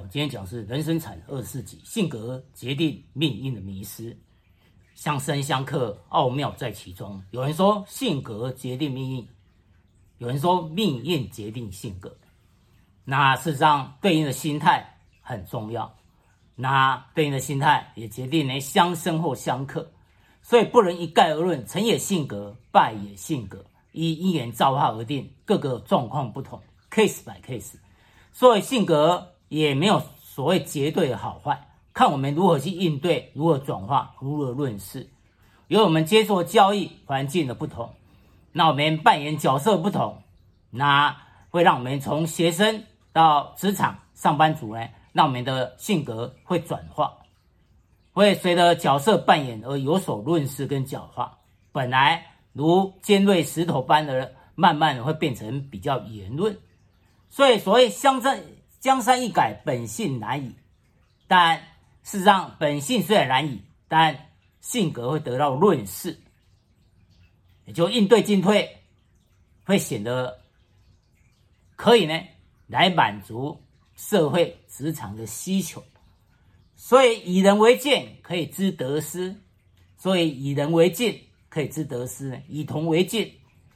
今天讲是人生产24集，性格决定命运的迷失，相生相克，奥妙在其中。有人说性格决定命运，有人说命运决定性格。那事实上对应的心态很重要，那对应的心态也决定呢相生或相克，所以不能一概而论，成也性格，败也性格，依因缘造化而定，各个状况不同 ，case by case。所以性格也没有所谓绝对的好坏，看我们如何去应对，如何转化，如何论事。由我们接受教育环境的不同，那我们扮演角色不同，那会让我们从学生到职场上班族呢，让我们的性格会转化，会随着角色扮演而有所论事跟角化。本来如尖锐石头般的，慢慢的会变成比较圆润。所以所谓江山易改，本性难移。但事实上，本性虽然难移，但性格会得到润饰，也就应对进退，会显得可以呢来满足社会职场的需求。所以以人为鉴，可以知得失；所以以人为镜，可以知得失；以铜为镜，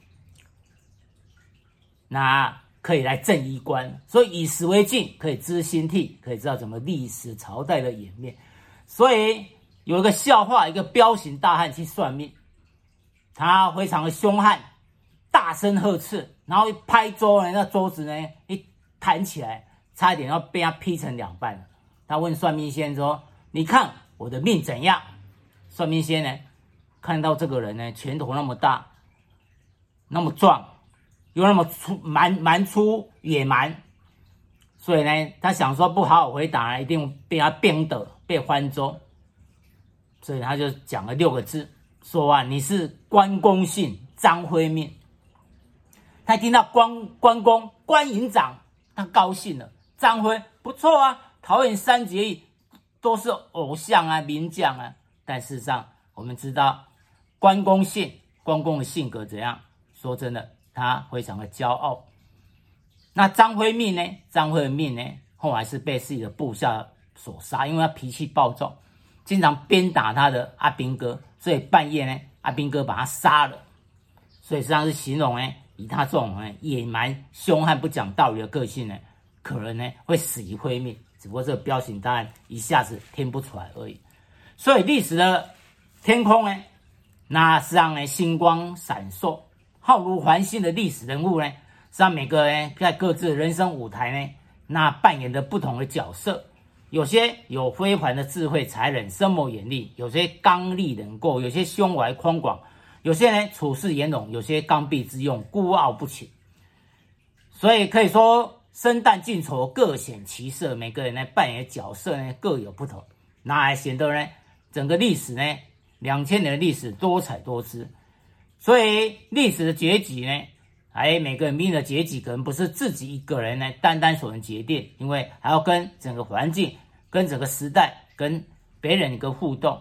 那可以来正衣冠。所以以史为镜，可以知兴替，可以知道怎么历史朝代的演变。所以有一个笑话，一个彪形大汉去算命，他非常的凶悍，大声呵斥，然后一拍桌呢，那桌子呢一弹起来，差一点要被他劈成两半。他问算命先生说：“你看我的命怎样？”算命先生呢看到这个人呢拳头那么大，那么壮，又那么粗蛮粗野蛮，所以呢他想说不好好回答一定被他鞭的被翻桌，所以他就讲了6个字，说啊，你是关公姓张辉命。他听到关公关营长，他高兴了。张辉不错啊，桃园三结义都是偶像啊名将啊。但事实上我们知道关公的性格怎样，说真的他非常的骄傲。那张辉命呢，张辉的命呢后来是被自己的部下所杀，因为他脾气暴躁，经常鞭打他的阿兵哥，所以半夜呢阿兵哥把他杀了。所以实际上是形容呢以他这种野蛮凶悍不讲道理的个性呢，可能呢会死于非命，只不过这个彪形大汉一下子听不出来而已。所以历史的天空呢，那实际上呢星光闪烁，浩如繁星的历史人物呢，实际上每个人在各自的人生舞台呢，那扮演的不同的角色。有些有非凡的智慧才能，深谋远虑；有些刚戾冷酷，有些胸怀宽广；有些呢处事圆融，有些刚愎自用，孤傲不群。所以可以说生旦净丑各显其色，每个人呢扮演的角色呢各有不同，那还显得呢整个历史呢2000年的历史多彩多姿。所以历史的结局呢，每个人命运的结局可能不是自己一个人呢单单所能决定，因为还要跟整个环境、跟整个时代、跟别人一个互动。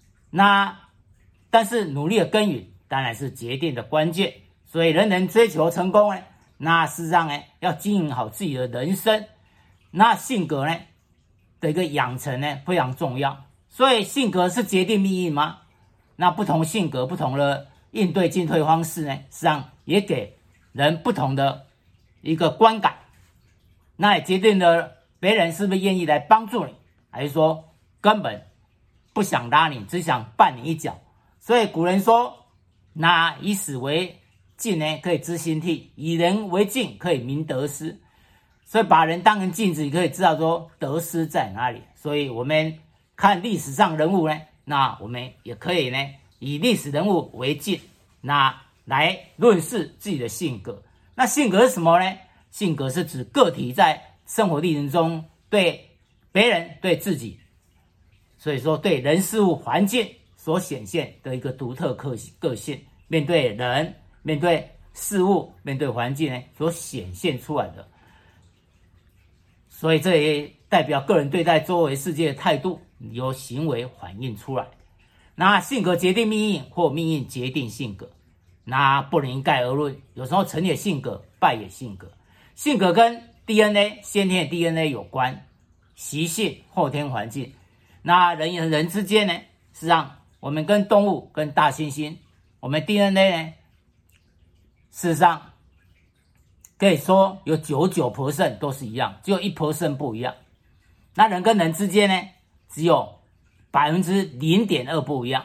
但是努力的耕耘当然是决定的关键。所以人人追求成功呢，那事实上呢要经营好自己的人生，那性格呢的一个养成呢非常重要。所以性格是决定命运吗？那不同性格不同的应对进退方式呢，实际上也给人不同的一个观感，那也决定了别人是不是愿意来帮助你，还是说根本不想拉你，只想绊你一脚。所以古人说，那以史为镜呢可以知兴替，以人为镜可以明得失。所以把人当成镜子，你可以知道说得失在哪里。所以我们看历史上人物呢，那我们也可以呢以历史人物为镜，那来论事自己的性格。那性格是什么呢？性格是指个体在生活历程中对别人、对自己，所以说对人事物环境所显现的一个独特个性，面对人、面对事物、面对环境呢所显现出来的。所以这也代表个人对待周围世界的态度由行为反映出来。那性格决定命运，或命运决定性格，那不能一概而论。有时候成也性格，败也性格。性格跟 DNA 先天的 DNA 有关， 习性、后天环境。那人与人之间呢，实际上我们跟动物、跟大猩猩，我们 DNA 呢，事实上可以说有99% 都是一样，只有1% 不一样。那人跟人之间呢，只有0.2% 不一样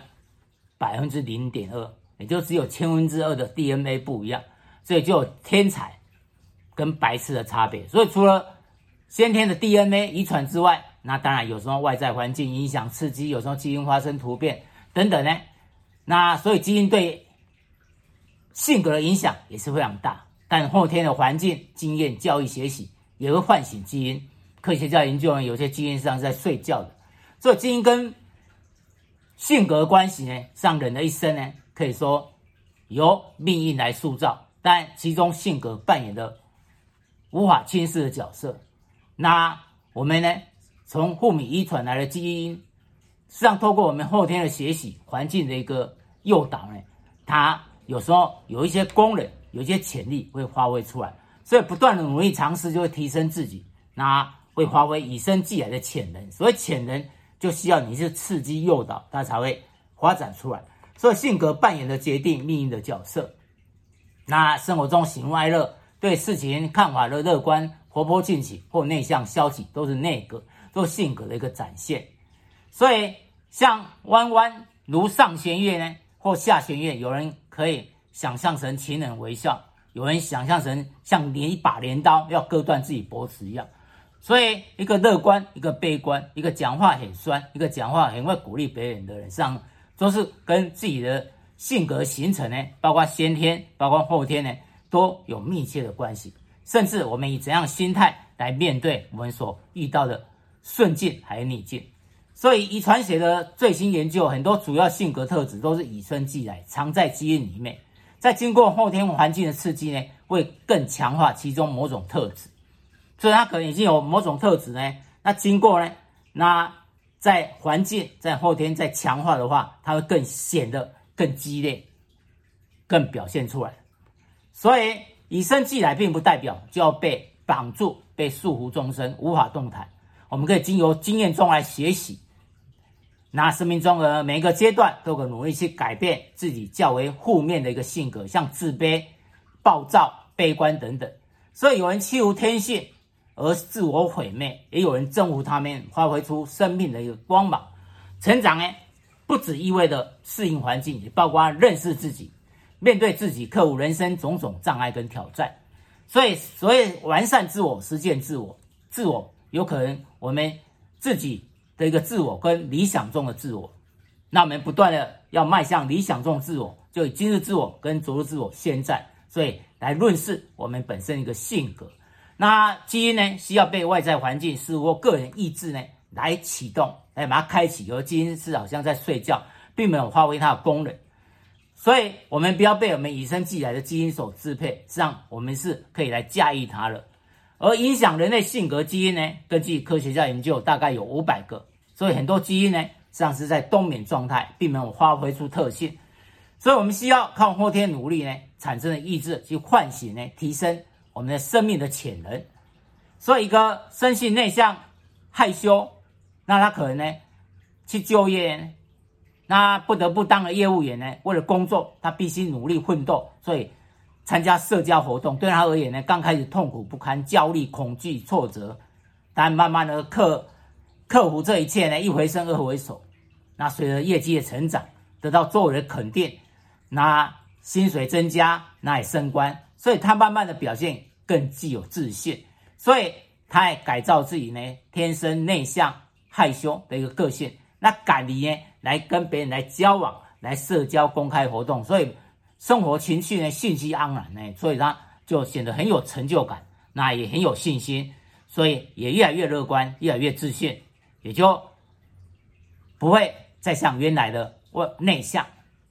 ，0.2%，也就只有2/1000的 DNA 不一样，所以就有天才跟白痴的差别。所以除了先天的 DNA 遗传之外，那当然有时候外在环境影响刺激，有时候基因发生突变等等呢。那所以基因对性格的影响也是非常大，但后天的环境、经验、教育、学习也会唤醒基因。科学家研究呢，有些基因实际上是在睡觉的，所以基因跟性格的关系呢，让人的一生呢，可以说由命运来塑造，但其中性格扮演的无法轻视的角色。那我们呢，从父母遗传来的基因，实际上透过我们后天的学习、环境的一个诱导呢，它有时候有一些功能、有一些潜力会发挥出来，所以不断的努力尝试就会提升自己，那会发挥与生俱来的潜能。所以潜能就需要你是刺激诱导，它才会发展出来。所以性格扮演的决定命运的角色。那生活中喜怒哀乐，对事情看法的乐观、活泼进取或内向消极，都是内格，都是性格的一个展现。所以像弯弯如上弦月呢，或下弦月，有人可以想象成情人微笑，有人想象成像一把镰刀要割断自己脖子一样。所以一个乐观，一个悲观，一个讲话很酸，一个讲话很会鼓励别人的人，上都是跟自己的性格形成呢，包括先天，包括后天呢，都有密切的关系。甚至我们以怎样心态来面对我们所遇到的顺境还有逆境。所以遗传学的最新研究，很多主要性格特质都是与生俱来，藏在基因里面，在经过后天环境的刺激呢，会更强化其中某种特质。所以它可能已经有某种特质呢，那经过呢，那在环境在后天再强化的话，它会更显得更激烈，更表现出来。所以与生俱来并不代表就要被绑住、被束缚终身，无法动弹。我们可以经由经验中来学习，那生命中的每一个阶段都可努力去改变自己较为负面的一个性格，像自卑、暴躁、悲观等等。所以有人欺负天性而自我毁灭，也有人征服他们，发挥出生命的一个光芒。成长呢，不只意味着适应环境，也包括认识自己，面对自己，克服人生种种障碍跟挑战。所以所谓完善自我、实践自我，自我有可能我们自己的一个自我跟理想中的自我，那我们不断的要迈向理想中的自我，就以今日自我跟昨日自我先战，所以来论述我们本身一个性格。那基因呢，需要被外在环境事物或个人意志呢来启动，来把它开启。有的基因是好像在睡觉，并没有发挥它的功能。所以我们不要被我们与生俱来的基因所支配，实际上我们是可以来驾驭它的。而影响人类性格基因呢，根据科学家研究，大概有500个。所以很多基因呢，实际上是在冬眠状态，并没有发挥出特性。所以我们需要靠后天努力呢产生的意志去唤醒呢，提升我们的生命的潜能。所以一个生性内向、害羞，那他可能呢去就业呢，那不得不当了业务员呢，为了工作，他必须努力奋斗，所以参加社交活动对他而言呢，刚开始痛苦不堪、焦虑、恐惧、挫折，但慢慢的克服这一切呢，一回生二回熟。那随着业绩的成长，得到周围的肯定，那薪水增加，那也升官，所以他慢慢的表现更具有自信，所以他也改造自己呢天生内向害羞的一个个性，那敢于呢来跟别人来交往，来社交公开活动，所以生活情绪呢兴趣盎然呢，所以他就显得很有成就感，那也很有信心，所以也越来越乐观，越来越自信，也就不会再像原来的内向。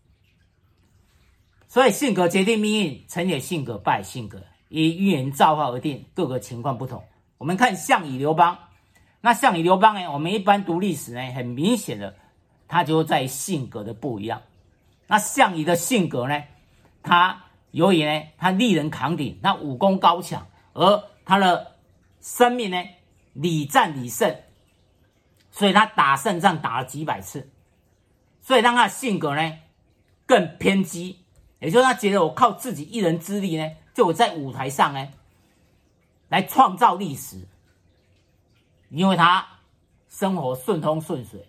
所以性格决定命运，成也性格，败也性格，以因缘造化而定，各个情况不同。我们看项羽、刘邦，那项羽、刘邦呢，我们一般读历史呢，很明显的，他就在性格的不一样。那项羽的性格呢，他由于呢，他力人扛鼎，那武功高强，而他的生命呢，屡战屡胜， 所以他打胜仗打了几百次，所以让他的性格呢更偏激，也就是他觉得我靠自己一人之力呢，就我在舞台上呢来创造历史，因为他生活顺风顺水，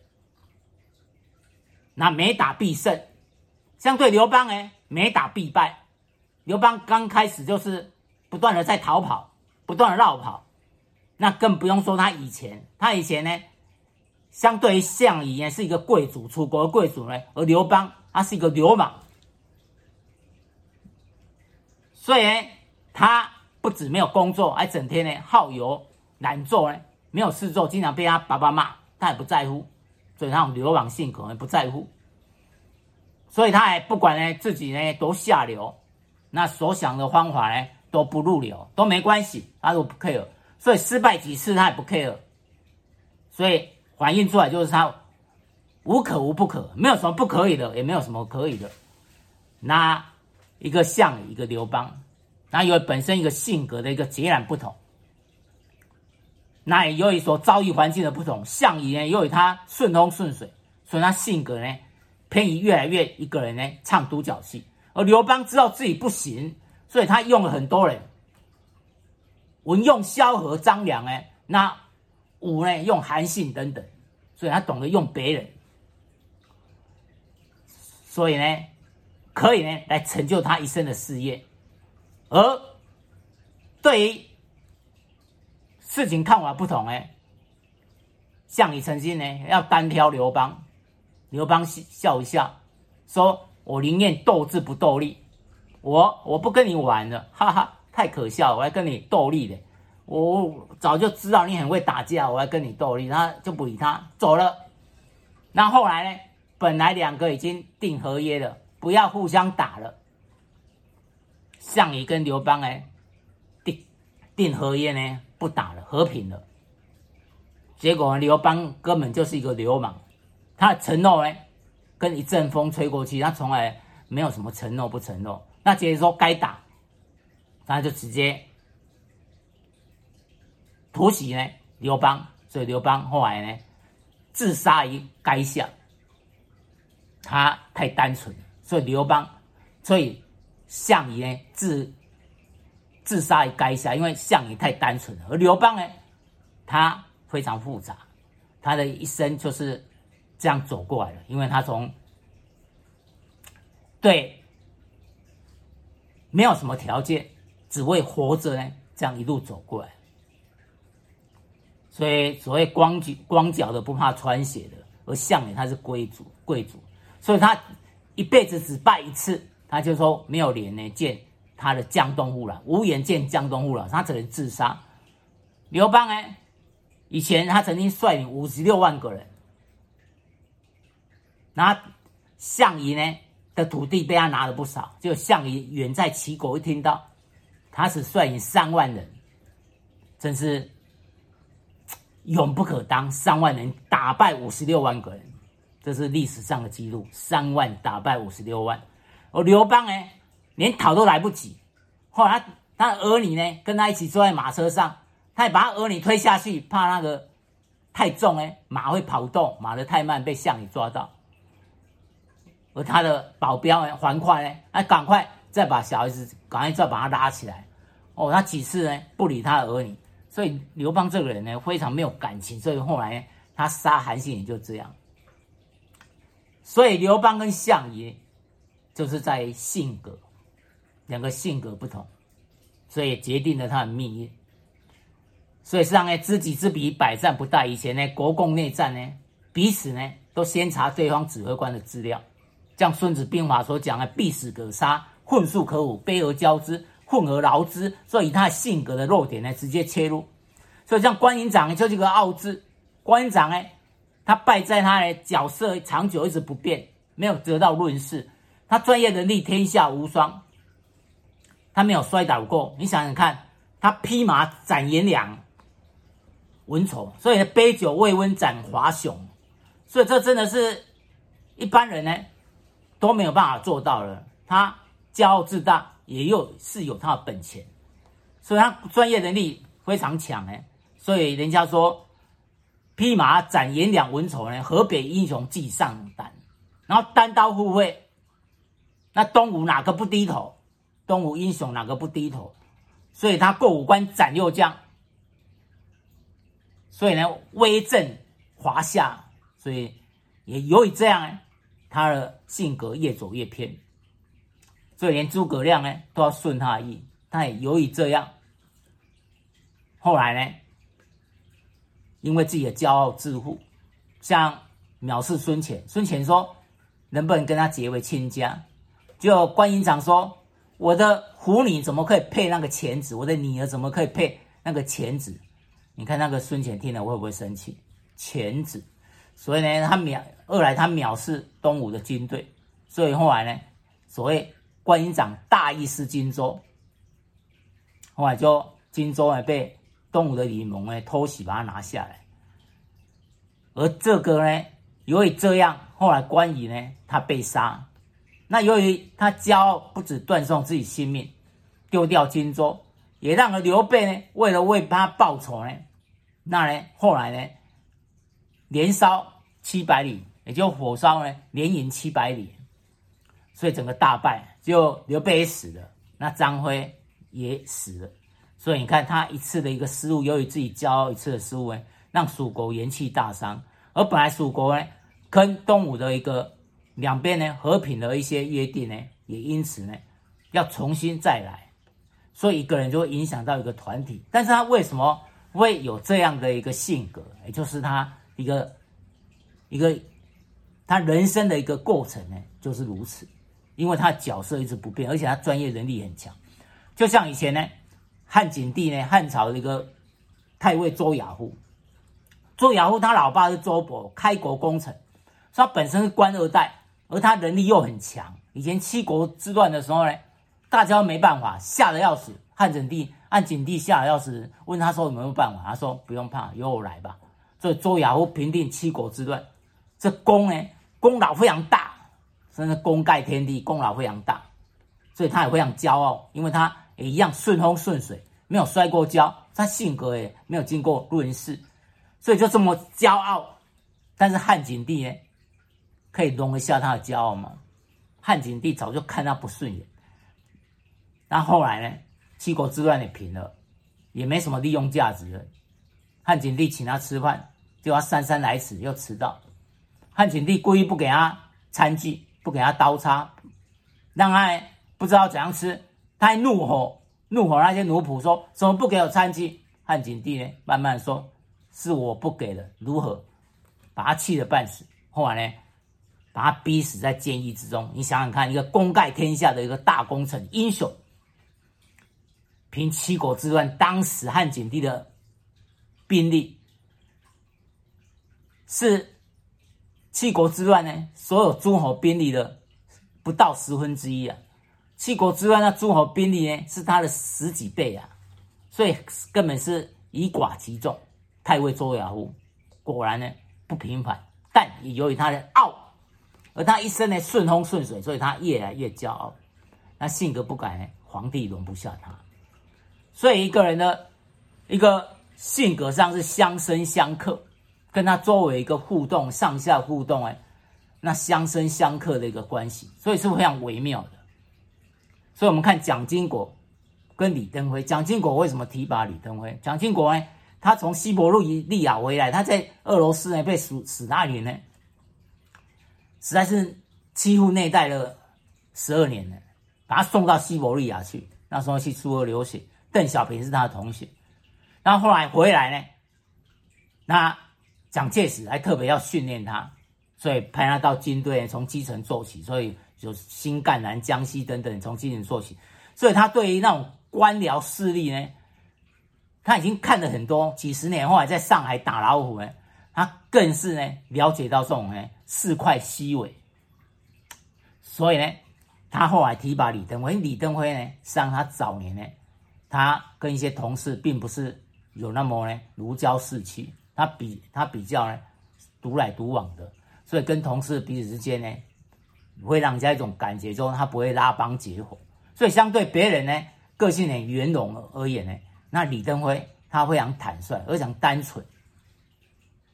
那每打必胜。相对刘邦呢，每打必败。刘邦刚开始就是不断的在逃跑，不断的绕跑，那更不用说他以前呢，相对于项羽呢是一个贵族，楚国的贵族呢，而刘邦他是一个流氓，所以呢，他不止没有工作，还整天呢好游懒做呢，没有事做，经常被他爸爸骂，他也不在乎，所以那种流氓性格也不在乎，所以他也不管呢自己呢多下流，那所想的方法呢都不入流，都没关系，他都不 care， 所以失败几次他也不 care， 所以反映出来就是他无可无不可，没有什么不可以的，也没有什么可以的。那一个项羽，一个刘邦，那由于本身一个性格的一个截然不同，那也由于所遭遇环境的不同，项羽呢由于他顺风顺水，所以他性格呢偏于越来越一个人呢唱独角戏，而刘邦知道自己不行，所以他用了很多人，文用萧何、张良呢，那武呢用韩信等等，所以他懂得用别人，所以呢可以呢来成就他一生的事业。而对于事情看法不同呢，项羽曾经呢要单挑刘邦，刘邦笑一笑，说我宁愿斗智不斗力，我不跟你玩了，哈哈，太可笑了，我还跟你斗力的，我早就知道你很会打架，我还跟你斗力，他就不理他走了。那后来呢，本来两个已经订合约了，不要互相打了，项羽跟刘邦呢订合约呢不打了，和平了。结果刘邦根本就是一个流氓，他的承诺呢跟一阵风吹过去，他从来没有什么承诺不承诺。那接着说该打，他就直接突袭呢刘邦，所以刘邦后来呢自杀于垓下。他太单纯，所以项羽呢自杀于垓下，因为项羽太单纯了。而刘邦呢，他非常复杂，他的一生就是这样走过来的，因为他从对没有什么条件，只为活着呢，这样一路走过来。所以所谓光脚的不怕穿鞋的，而项羽他是贵族，所以他一辈子只拜一次，他就说没有脸呢见他的江东父老，无颜见江东父老，他只能自杀。刘邦呢，以前他曾经率领56万个人，那项羽呢的土地被他拿了不少，就项羽远在齐国一听到他只率领3万人，真是勇不可当，3万人打败56万个人，这是历史上的记录，3万打败56万。而刘邦呢连逃都来不及，后来他的儿女呢跟他一起坐在马车上，他也把他儿女推下去，怕那个太重呢马会跑动，马得太慢被项羽抓到。而他的保镖呢樊哙呢赶快再把小孩子赶快再把他拉起来。他几次呢不理他的儿女，所以刘邦这个人呢非常没有感情，所以后来呢他杀韩信也就这样。所以刘邦跟项羽就是在性格，两个性格不同，所以决定了他的命运。所以实际上呢，知己知彼，百战不殆。以前呢，国共内战呢，彼此呢都先查对方指挥官的资料，像《孙子兵法》所讲的“必死可杀，混术可武，卑而骄之，混而劳之”，所以以他性格的弱点呢，直接切入。所以像关云长就是个傲智，关云长呢，他败在他的角色长久一直不变，没有得到润饰。他专业能力天下无双，他没有摔倒过。你想想看，他披马斩颜良、文丑，所以杯酒未温斩华雄，所以这真的是一般人呢都没有办法做到了。他骄傲自大，也是有他的本钱，所以他专业能力非常强。所以人家说披马斩颜良文丑呢，河北英雄记上单，然后单刀赴会。那东吴哪个不低头？东吴英雄哪个不低头？所以他过五关斩六将，所以呢威震华夏，所以也由于这样呢，他的性格越走越偏，所以连诸葛亮呢都要顺他的意。他也由于这样，后来呢，因为自己的骄傲自负，像藐视孙权，孙权说能不能跟他结为亲家？就关云长说，我的虎女怎么可以配那个钱子？我的女儿怎么可以配那个钱子？你看那个孙权听了会不会生气？钱子，所以呢，二来他藐视东吴的军队，所以后来呢，所谓关云长大意失荆州，后来就荆州呢被东吴的李蒙呢偷袭，把它拿下来。而这个呢，由于这样，后来关羽呢他被杀。那由于他骄傲，不止断送自己性命，丢掉荆州，也让刘备呢为了为他报仇呢，那呢后来呢连烧700里，也就火烧呢连营700里，所以整个大败，就刘备也死了，那张飞也死了。所以你看他一次的一个失误，由于自己骄傲一次的失误呢，让蜀国元气大伤。而本来蜀国呢跟东吴的一个两边呢和平的一些约定呢，也因此呢要重新再来，所以一个人就会影响到一个团体。但是他为什么会有这样的一个性格？也就是他一个他人生的一个过程呢，就是如此。因为他的角色一直不变，而且他专业能力很强。就像以前呢，汉景帝呢，汉朝的一个太尉周亚夫，周亚夫他老爸是周勃，开国功臣，所以他本身是官二代，而他能力又很强。以前七国之乱的时候呢，大家都没办法，吓得要死。汉景帝吓得要死，问他说有没有办法？他说不用怕，由我来吧。所以周亚夫平定七国之乱，这功劳非常大，真的功盖天地，功劳非常大。所以他也非常骄傲，因为他也一样顺风顺水，没有摔过跤，他性格也没有经过论事，所以就这么骄傲。但是汉景帝呢，可以容得下他的骄傲吗？汉景帝早就看他不顺眼。那后来呢，七国之乱也平了，也没什么利用价值了。汉景帝请他吃饭，结果他姗姗来迟又迟到。汉景帝故意不给他餐具，不给他刀叉，让他不知道怎样吃。他还怒吼那些奴仆说：“怎么不给我餐具？”汉景帝呢，慢慢说：“是我不给了，如何？”把他气得半死。后来呢，把他逼死在监狱之中。你想想看，一个功盖天下的一个大功臣英雄，凭七国之乱，当时汉景帝的兵力是七国之乱呢所有诸侯兵力的不到1/10啊。七国之乱那诸侯兵力呢是他的10几倍啊，所以根本是以寡击众。太尉周亚夫果然呢不平凡，但也由于他的傲，而他一生呢顺风顺水，所以他越来越骄傲。那性格不改呢，皇帝容不下他。所以一个人的一个性格上是相生相克，跟他周围一个互动，上下互动那相生相克的一个关系，所以是非常微妙的。所以我们看蒋经国跟李登辉，蒋经国为什么提拔李登辉？蒋经国呢，他从西伯利亚回来，他在俄罗斯呢被史大林呢，实在是欺负内带了12年了，把他送到西伯利亚去，那时候去苏俄留学，邓小平是他的同学。然后后来回来呢，那蒋介石还特别要训练他，所以派他到军队从基层做起，所以有新赣南、江西等等从基层做起。所以他对于那种官僚势力呢，他已经看了很多，几十年后来在上海打老虎呢，他更是呢了解到这种市侩虚伪。所以呢，他后来提拔李登辉。李登辉呢，实际上他早年呢，他跟一些同事并不是有那么如胶似漆，他比较独来独往的，所以跟同事彼此之间呢，会让人家一种感觉中他不会拉帮结伙。所以相对别人呢个性很圆融而言呢，那李登辉他非常坦率，而且单纯。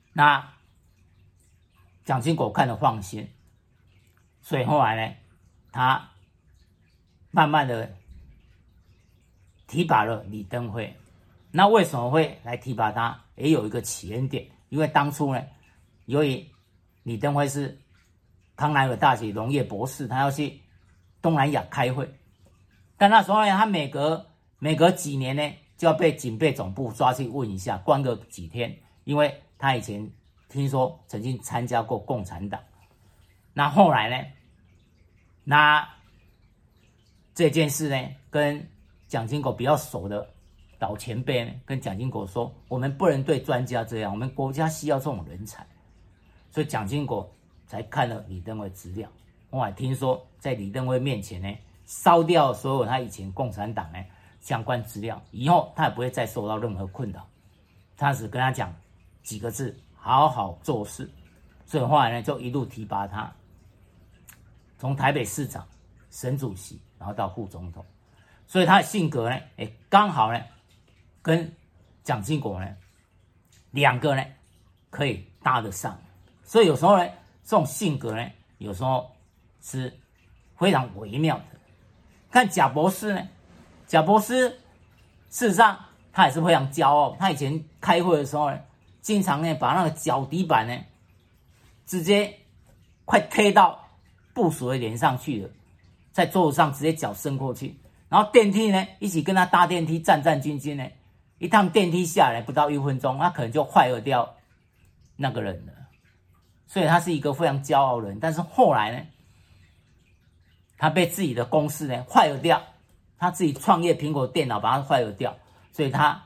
那蒋经国看了放心，所以后来呢，他慢慢的提拔了李登辉。那为什么会来提拔他？也有一个起源点，因为当初呢，由于李登辉是康奈尔大学农业博士，他要去东南亚开会，但那时候呢，他每隔几年呢，就要被警备总部抓去问一下，关个几天，因为他以前听说曾经参加过共产党。那后来呢，那这件事呢，跟蒋经国比较熟的老前辈呢，跟蒋经国说，我们不能对专家这样，我们国家需要这种人才。所以蒋经国才看了李登辉资料。我还听说，在李登辉面前呢，烧掉所有他以前共产党呢相关资料，以后他也不会再受到任何困扰。他只跟他讲几个字：好好做事。所以后来呢，就一路提拔他，从台北市长、省主席，然后到副总统。所以他的性格呢，刚好呢，跟蒋经国呢两个呢可以搭得上。所以有时候呢，这种性格呢，有时候是非常微妙的。看贾博士呢，贾博士事实上他也是非常骄傲。他以前开会的时候呢，经常呢把那个脚底板呢直接快贴到部属的脸上去了，在桌子上直接脚伸过去，然后电梯呢一起跟他搭电梯，战战兢兢呢，一趟电梯下来不到1分钟，他可能就坏了掉那个人了。所以他是一个非常骄傲的人，但是后来呢，他被自己的公司呢坏了掉，他自己创业苹果电脑把它坏了掉，所以他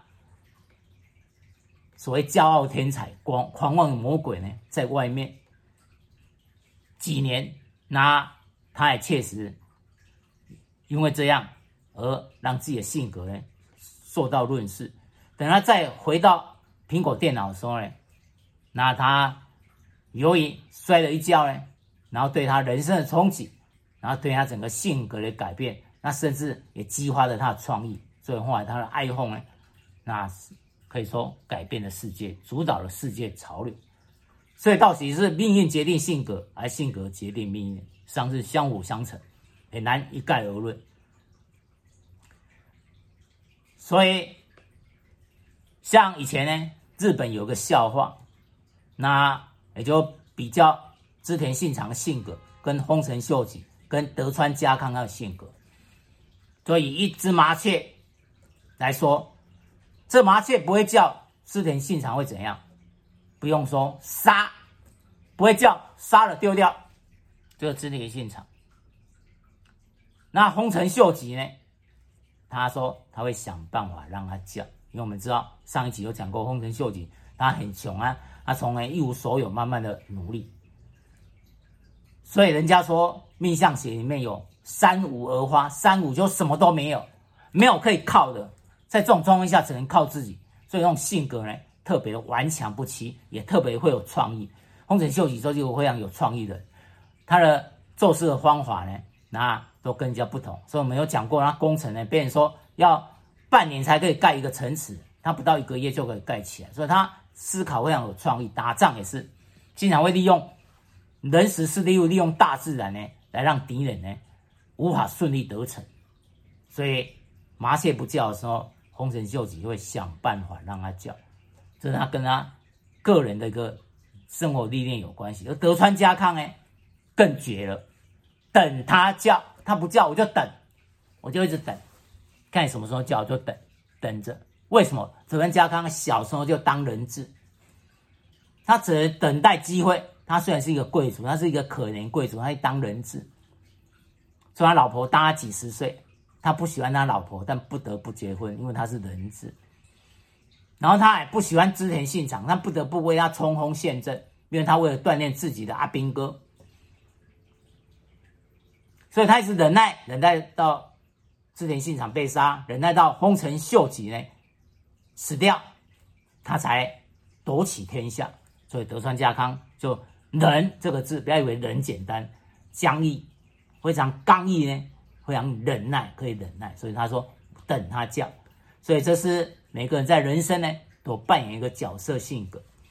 所谓骄傲天才、狂妄魔鬼呢，在外面几年，那他也确实因为这样而让自己的性格呢受到润饰。等他再回到苹果电脑的时候呢，那他由于摔了一跤呢，然后对他人生的冲击，然后对他整个性格的改变，那甚至也激发了他的创意。所以后来他的 iPhone 呢，那可以说改变了世界，主导了世界潮流。所以到底是命运决定性格，还是性格决定命运，实际上是相辅相成，很难一概而论。所以像以前呢，日本有个笑话，那也就比较织田信长的性格跟丰臣秀吉跟德川家康的性格。所以一只麻雀来说，这麻雀不会叫，织田信长会怎样？不用说，杀，不会叫，杀了丢掉，就是织田信长。那丰臣秀吉呢，他说他会想办法让他叫，因为我们知道上一集有讲过，丰臣秀吉他很穷啊，他从一无所有慢慢的努力。所以人家说命相学里面有三无而花，三无就什么都没有，没有可以靠的，在这种状况下只能靠自己。所以那种性格呢，特别的顽强不屈，也特别会有创意。丰臣秀吉就是非常有创意的，他的做事的方法呢，那都跟人家不同。所以我们有讲过，他工程呢，别人说要半年才可以盖一个城池，他不到1个月就可以盖起来。所以他思考非常有创意，打仗也是经常会利用人时势利用大自然呢，来让敌人呢无法顺利得逞。所以麻雀不叫的时候，丰臣秀吉会想办法让他叫，这是他跟他个人的一个生活历练有关系。而德川家康呢，更绝了，等他叫，他不叫我就等，我就一直等，看你什么时候叫我就等着。为什么？德川家康小时候就当人质，他只能等待机会。他虽然是一个贵族，他是一个可怜贵族，他去当人质，所以他老婆大他几十岁，他不喜欢他老婆，但不得不结婚，因为他是人质。然后他也不喜欢织田信长，他不得不为他冲锋陷阵，因为他为了锻炼自己的阿兵哥，所以他一直忍耐到织田信长被杀，忍耐到丰臣秀吉呢死掉，他才夺取天下。所以德川家康就忍这个字，不要以为忍简单，僵毅，非常刚毅呢，非常忍耐，可以忍耐。所以他说等他叫。所以这是每个人在人生呢都扮演一个角色性格。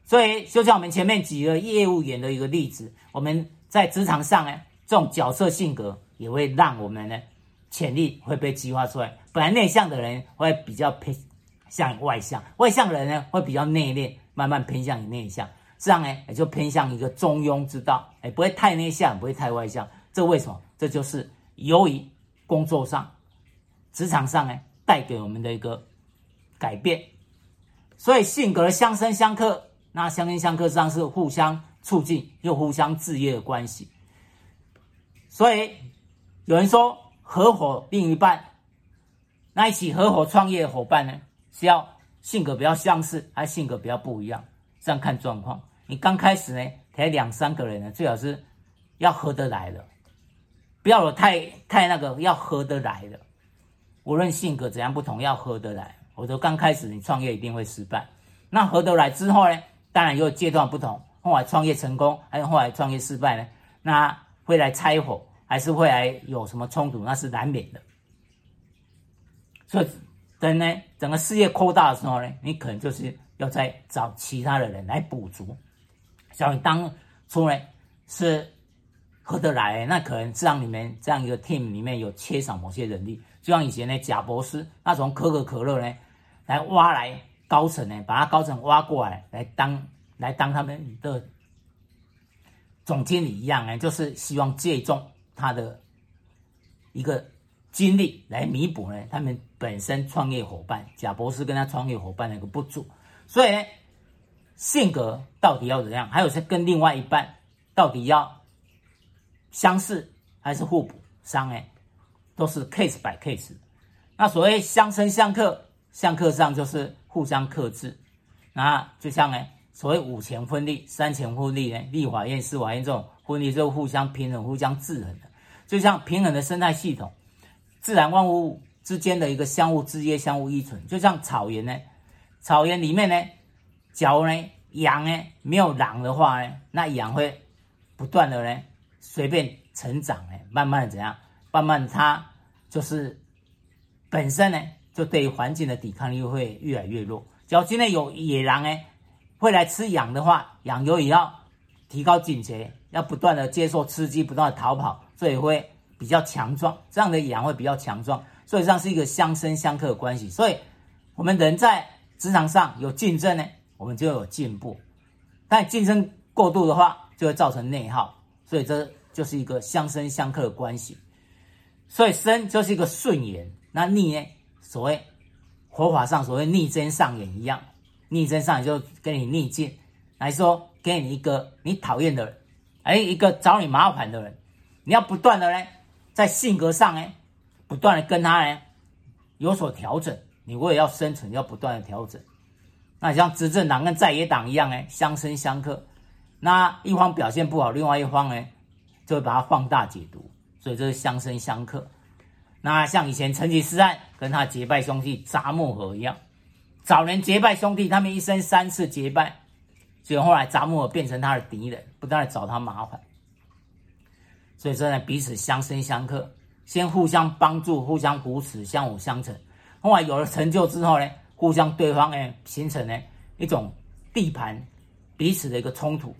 所以就像我们前面举了业务员的一个例子，我们在职场上呢，这种角色性格也会让我们呢潜力会被激发出来。本来内向的人会比较偏向外向，外向的人呢会比较内敛，慢慢偏向于内向，这样呢也就偏向一个中庸之道，不会太内向，不会太外向。这为什么？这就是由于工作上、职场上呢带给我们的一个改变。所以性格的相生相克，那相生相克上是互相促进又互相制约的关系。所以有人说合伙另一半，那一起合伙创业的伙伴呢，是要性格比较相似，还是性格比较不一样？这样看状况。你刚开始呢，才2-3个人呢，最好是要合得来的，不要有太那个，要合得来的。无论性格怎样不同，要合得来。否则刚开始你创业一定会失败。那合得来之后呢，当然有阶段不同，后来创业成功，还是后来创业失败呢？那会来拆伙，还是会来有什么冲突，那是难免的。所以等呢整个事业扩大的时候呢，你可能就是要再找其他的人来补足。像你当初呢是合得来，那可能让你们这样一个 team 里面有缺少某些人力。就像以前呢贾伯斯，那从可口可乐呢来挖来高层呢，把他高层挖过来，来当他们的总经理一样呢，就是希望借重他的一个经历来弥补呢他们本身创业伙伴贾伯斯跟他创业伙伴的一个不足。所以呢，性格到底要怎样？还有是跟另外一半到底要相似还是互补上呢？都是 case by case。那所谓相生相克，相克上就是互相克制。那就像呢，所谓5权分立、3权分立呢，立法院、司法院这种分立就互相平衡、互相制衡的。就像平衡的生态系统，自然万物之间的一个相互制约、相互依存。就像草原呢，草原里面呢，假如呢羊呢没有狼的话呢，那羊会不断的呢随便成长呢，慢慢的怎样？慢慢它就是本身呢，就对于环境的抵抗力会越来越弱。只要今天有野狼呢会来吃羊的话，羊由于要提高警觉，要不断的接受刺激，不断的逃跑，所以会比较强壮。这样的羊会比较强壮，所以这样是一个相生相克的关系。所以我们人在职场上有竞争呢，我们就有进步。但竞争过度的话，就会造成内耗。所以这就是一个相生相克的关系。所以生就是一个顺延，那逆呢，所谓佛法上所谓逆增上缘一样，逆增上缘就跟你逆境，来说给你一个你讨厌的人，一个找你麻烦的人，你要不断的呢，在性格上呢，不断的跟他呢有所调整，你为了要生存，要不断的调整。那像执政党跟在野党一样呢，相生相克，那一方表现不好，另外一方呢就会把它放大解读。所以这是相生相克。那像以前成吉思汗跟他结拜兄弟札木合一样，早年结拜兄弟，他们一生3次结拜，所以后来札木合变成他的敌人，不断的找他麻烦。所以这呢彼此相生相克，先互相帮助、互相扶持、相辅相成。后来有了成就之后呢，互相对方形成呢一种地盘，彼此的一个冲突。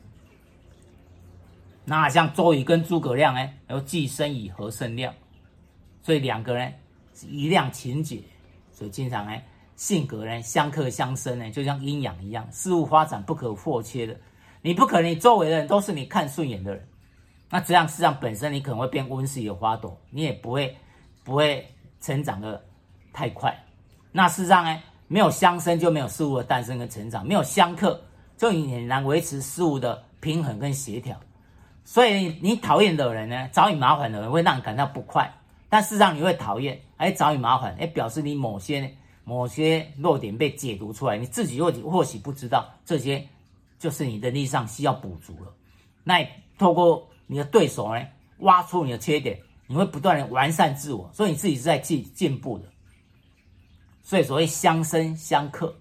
那像周瑜跟诸葛亮呢，又既生瑜何胜亮，所以两个人是一亮情结，所以经常呢性格呢相克相生呢，就像阴阳一样，事物发展不可或缺的。你不可能你周围的人都是你看顺眼的人，那这样事实上本身你可能会变温室里的花朵，你也不会成长的太快。那事实上呢，没有相生就没有事物的诞生跟成长，没有相克就很难维持事物的平衡跟协调。所以你讨厌的人呢，找你麻烦的人会让你感到不快，但事实上你会讨厌，找你麻烦，表示你某些弱点被解读出来，你自己或许不知道，这些就是你能力上需要补足了。那你透过你的对手呢，挖出你的缺点，你会不断的完善自我，所以你自己是在进步的。所以所谓相生相克。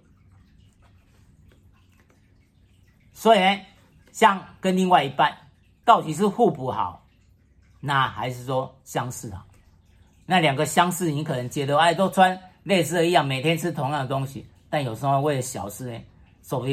所以呢，像跟另外一半到底是互补好，那还是说相似好？那两个相似，你可能觉得都穿类似的一样，每天吃同样的东西，但有时候为了小事呢，说不定呢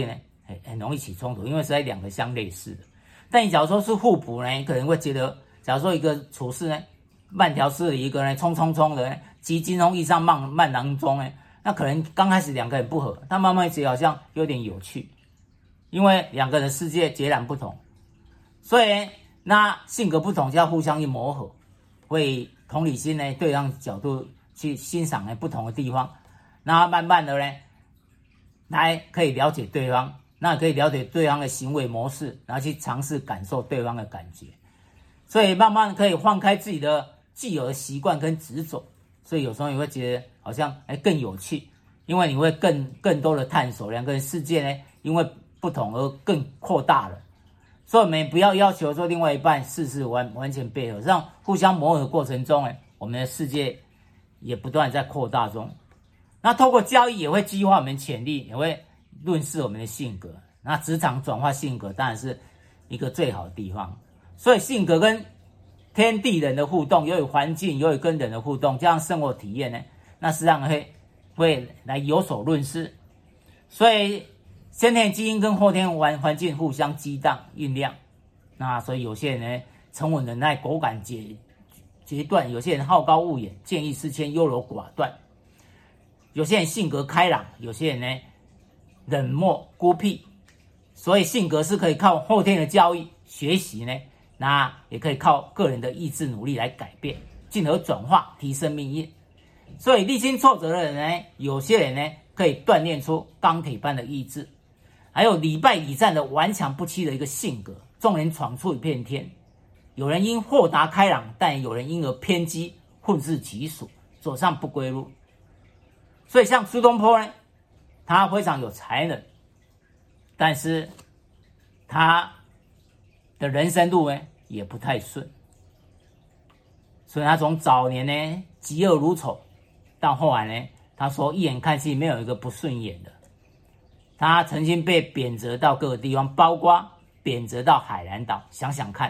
很容易起冲突，因为是在两个相类似的。但你假如说是互补呢，你可能会觉得，假如说一个处事呢，慢条斯理，一个人冲的呢，急惊风易上慢郎中呢，那可能刚开始两个人不合，但慢慢觉得好像有点有趣，因为两个人世界截然不同，所以那性格不同就要互相去磨合，会同理心呢，对方角度去欣赏呢不同的地方，那慢慢的呢，来可以了解对方，那可以了解对方的行为模式，然后去尝试感受对方的感觉，所以慢慢可以放开自己的既有的习惯跟执着，所以有时候你会觉得好像更有趣，因为你会更多的探索两个人世界呢，因为不同而更扩大了。所以我们不要要求说另外一半事事完全配合，让互相磨合的过程中，我们的世界也不断在扩大中。那透过交易也会激化我们潜力，也会润饰我们的性格。那职场转化性格当然是一个最好的地方。所以性格跟天地人的互动，由于环境，由于跟人的互动，这样生活体验呢，那实际上会来有所润饰。所以先天基因跟后天环境互相激荡酝酿，那所以有些人呢沉稳忍耐果敢决断，有些人好高骛远见异思迁优柔寡断，有些人性格开朗，有些人呢冷漠孤僻。所以性格是可以靠后天的教育学习呢，那也可以靠个人的意志努力来改变，进而转化提升命运。所以历经挫折的人呢，有些人呢可以锻炼出钢铁般的意志，还有礼败礼战的顽强不屈的一个性格，众人闯出一片天。有人因豁达开朗，但有人因而偏激，混世其俗，走上不归路。所以像苏东坡呢，他非常有才能，但是他的人生路呢也不太顺，所以他从早年呢嫉恶如仇，到后来呢，他说一眼看去没有一个不顺眼的。他曾经被贬谪到各个地方，包括贬谪到海南岛。想想看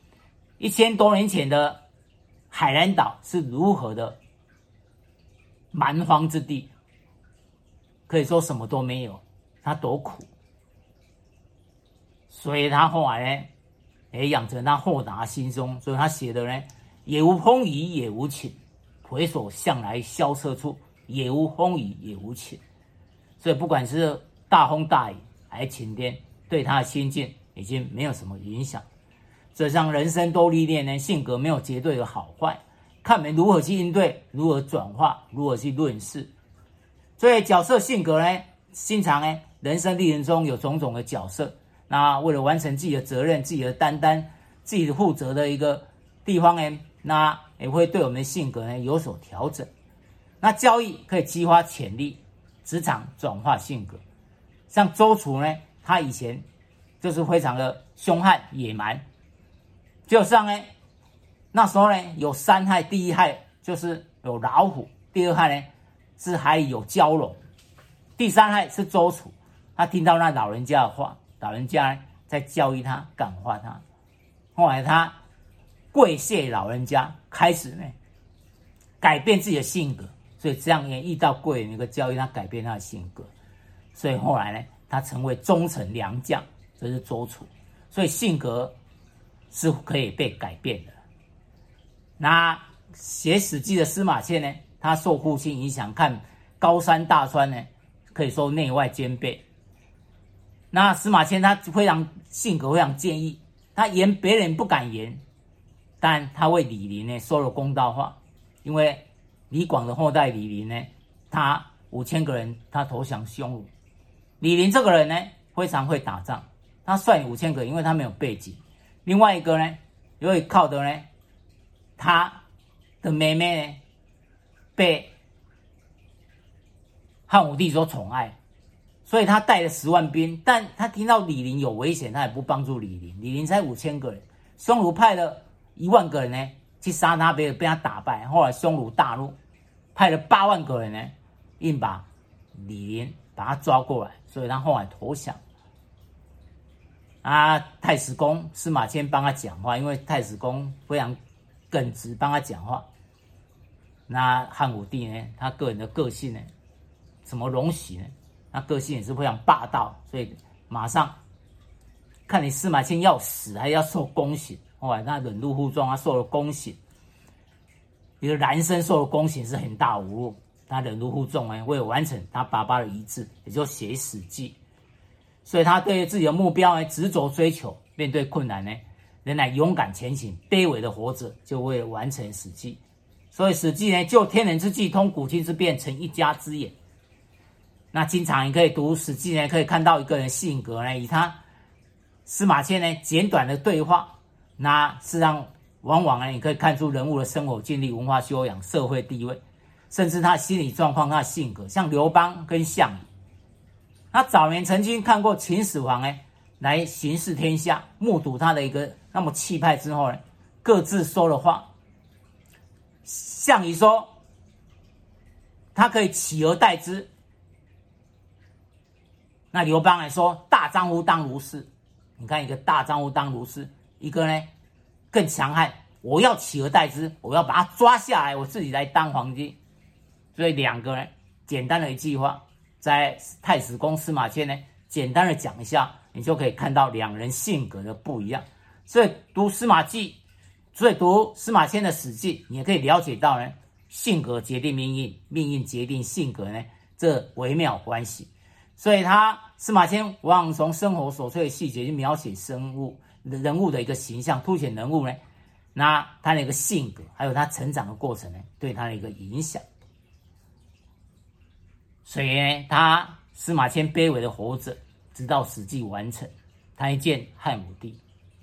，1000多年前的海南岛是如何的蛮荒之地，可以说什么都没有，他多苦。所以他后来呢，也养成他豁达心胸，所以他写的呢，也无风雨也无晴，回首向来萧瑟处，也无风雨也无晴。所以不管是大风大雨还是晴天，对他的心境已经没有什么影响。这让人生多历练呢，性格没有绝对的好坏，看我们如何去应对，如何转化，如何去论事。所以角色性格呢，经常呢，人生历程中有种种的角色。那为了完成自己的责任、自己的担当、自己的负责的一个地方呢，那也会对我们的性格呢有所调整。那交易可以激发潜力，职场转化性格。像周楚呢，他以前就是非常的凶悍野蛮，就像呢那时候呢有3害，第一害就是有老虎，第二害呢是海里有蛟龙，第3害是周楚，他听到那老人家的话，老人家呢在教育他感化他，后来他跪谢老人家，开始呢改变自己的性格，所以这样也遇到贵人一个教育他改变他的性格，所以后来呢他成为忠臣良将，这是周楚。所以性格是可以被改变的。那写史记的司马迁呢，他受父亲影响，看高山大川呢，可以说内外兼备。那司马迁他性格非常坚毅，他言别人不敢言，但他为李陵呢说了公道话。因为李广的后代李陵呢，他5000个人他投降匈奴。李陵这个人呢非常会打仗，他率领5000个人，因为他没有背景。另外一个呢，由于靠的呢，他的妹妹呢被汉武帝所宠爱，所以他带了10万兵，但他听到李陵有危险，他也不帮助李陵。李陵才5000个人，匈奴派了1万个人呢去杀他，被他打败。后来匈奴大怒，派了8万个人呢，硬把李陵把他抓过来，所以他后来投降。太史公司马迁帮他讲话，因为太史公非常耿直，帮他讲话。那汉武帝呢，他个人的个性呢，怎么容许呢？他个性也是非常霸道，所以马上看你司马迁要死还是要受宫刑。后来他忍辱负重，他受了宫刑。一个男生受了宫刑是很大侮辱，他忍辱负重为了完成他爸爸的遗志，也就写《史记》。所以他对自己的目标执着追求，面对困难仍然勇敢前行，卑微的活着，就为了完成《史记》。所以《史记》就天人之际，通古今之变，成一家之言。那经常你可以读《史记》可以看到一个人性格以他司马迁简短的对话，那事实上往往你可以看出人物的生活经历、文化修养、社会地位，甚至他的心理状况、他的性格，像刘邦跟项羽。他早年曾经看过秦始皇来行事天下，目睹他的一个那么气派之后各自说了话。项羽说他可以取而代之，那刘邦来说大丈夫当如是。你看一个大丈夫当如是，一个更强悍，我要取而代之，我要把他抓下来，我自己来当皇帝。所以两个简单的一句话，在太史公司马迁简单的讲一下，你就可以看到两人性格的不一样。所以读司马迁的《史记》，你也可以了解到性格决定命运，命运决定性格这微妙关系。所以司马迁往往从生活琐碎的细节去描写人物的一个形象，凸显人物那他的一个性格，还有他成长的过程对他的一个影响。所以司马迁卑微的活着，直到《史记》完成，他一见汉武帝。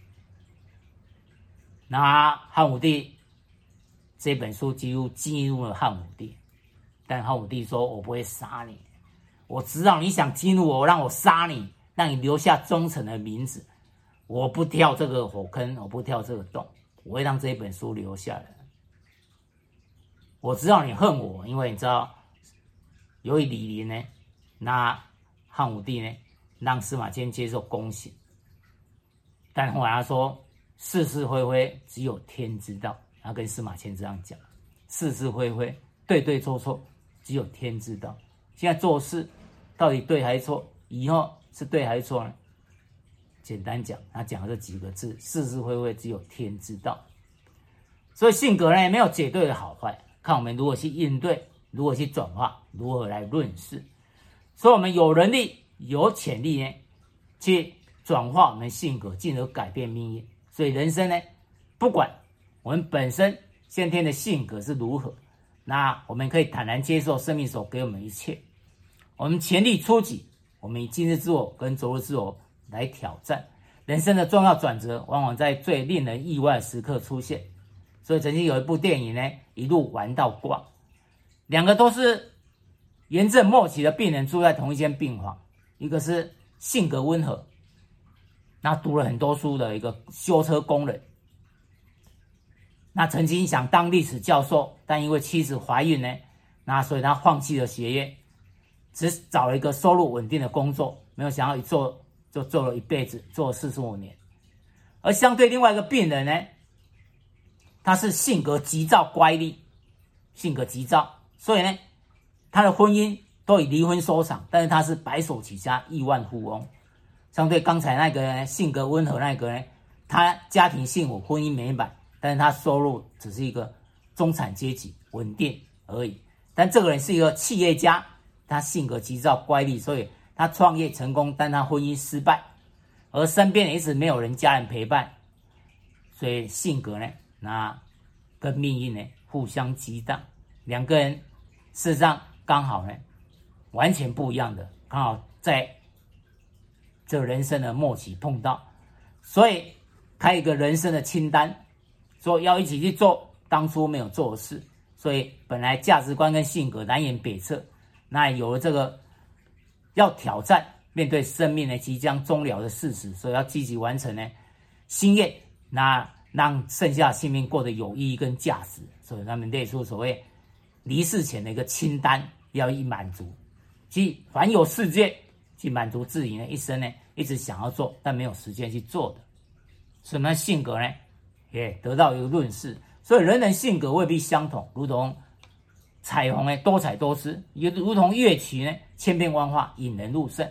那汉武帝这本书几乎激怒了汉武帝，但汉武帝说：“我不会杀你，我知道你想激怒我，让我杀你，让你留下忠臣的名字。我不跳这个火坑，我不跳这个洞，我会让这本书留下来。我知道你恨我，因为你知道，由于李陵那汉武帝让司马迁接受宫刑，但后来他说。”是是非非，只有天知道。他跟司马迁这样讲：是是非非，对对错错，只有天知道。现在做事到底对还是错？以后是对还是错呢？简单讲，他讲的这几个字：是是非非，只有天知道。所以性格也没有绝对的好坏，看我们如何去应对，如何去转化，如何来论事。所以我们有能力、有潜力去转化我们性格，进而改变命运。所以人生不管我们本身先天的性格是如何，那我们可以坦然接受生命所给我们一切。我们全力出击，我们以今日之我跟昨日之我来挑战。人生的重要转折，往往在最令人意外的时刻出现。所以曾经有一部电影一路玩到挂，两个都是炎症末期的病人住在同一间病房，一个是性格温和，那读了很多书的一个修车工人，那曾经想当历史教授，但因为妻子怀孕那所以他放弃了学业，只找了一个收入稳定的工作，没有想到一做就做了一辈子，做了45年。而相对另外一个病人他是性格急躁乖戾，所以他的婚姻都以离婚收场，但是他是白手起家亿万富翁。相对刚才那个性格温和那个他家庭幸福，婚姻美满，但是他收入只是一个中产阶级稳定而已。但这个人是一个企业家，他性格急躁乖戾，所以他创业成功，但他婚姻失败，而身边也一直没有人家人陪伴，所以性格那跟命运互相激荡，两个人事实上刚好完全不一样的，刚好在这人生的末期碰到，所以开一个人生的清单，说要一起去做当初没有做的事。所以本来价值观跟性格南辕北辙，那有了这个要挑战面对生命即将终了的事实，所以要积极完成心愿，那让剩下性命过得有意义跟价值。所以他们列出所谓离世前的一个清单，要以满足，即环游世界，去满足自己一生一直想要做但没有时间去做的。什么性格也得到一个论示。所以人人性格未必相同，如同彩虹多彩多姿，也如同乐曲千变万化，引人入胜。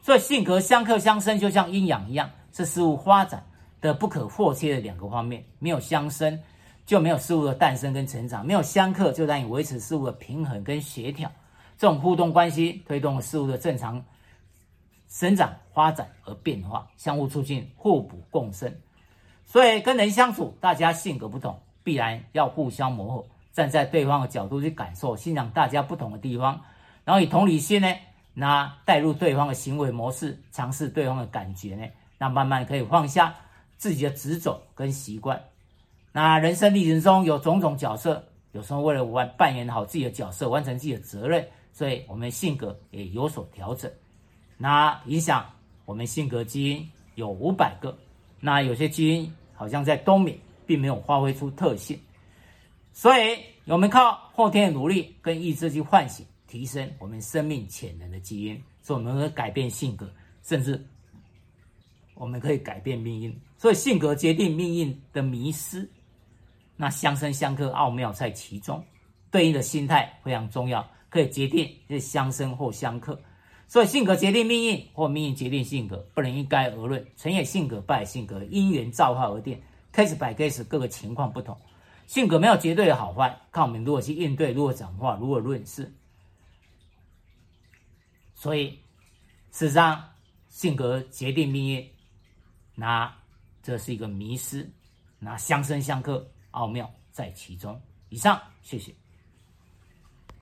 所以性格相克相生，就像阴阳一样，是事物发展的不可或缺的两个方面。没有相生，就没有事物的诞生跟成长；没有相克，就难以维持事物的平衡跟协调。这种互动关系推动了事物的正常生长、发展而变化，相互促进、互补共生。所以跟人相处，大家性格不同，必然要互相磨合，站在对方的角度去感受、欣赏大家不同的地方，然后以同理心呢，那带入对方的行为模式，尝试对方的感觉呢，那慢慢可以放下自己的执着跟习惯。那人生历程中有种种角色，有时候为了扮演好自己的角色，完成自己的责任，所以我们性格也有所调整。那影响我们性格基因有500个，那有些基因好像在冬眠，并没有发挥出特性，所以我们靠后天的努力跟意志去唤醒、提升我们生命潜能的基因，所以我们可以改变性格，甚至我们可以改变命运。所以性格决定命运的迷失，那相生相克奥妙在其中，对应的心态非常重要，可以决定是相生或相克。所以性格决定命运，或命运决定性格，不能一概而论。成也性格，败也性格，因缘造化而定 ，case by case， 各个情况不同。性格没有绝对的好坏，看我们如何去应对，如何讲话，如何论事。所以事实上，性格决定命运，那这是一个迷失，那相生相克，奥妙在其中。以上，谢谢。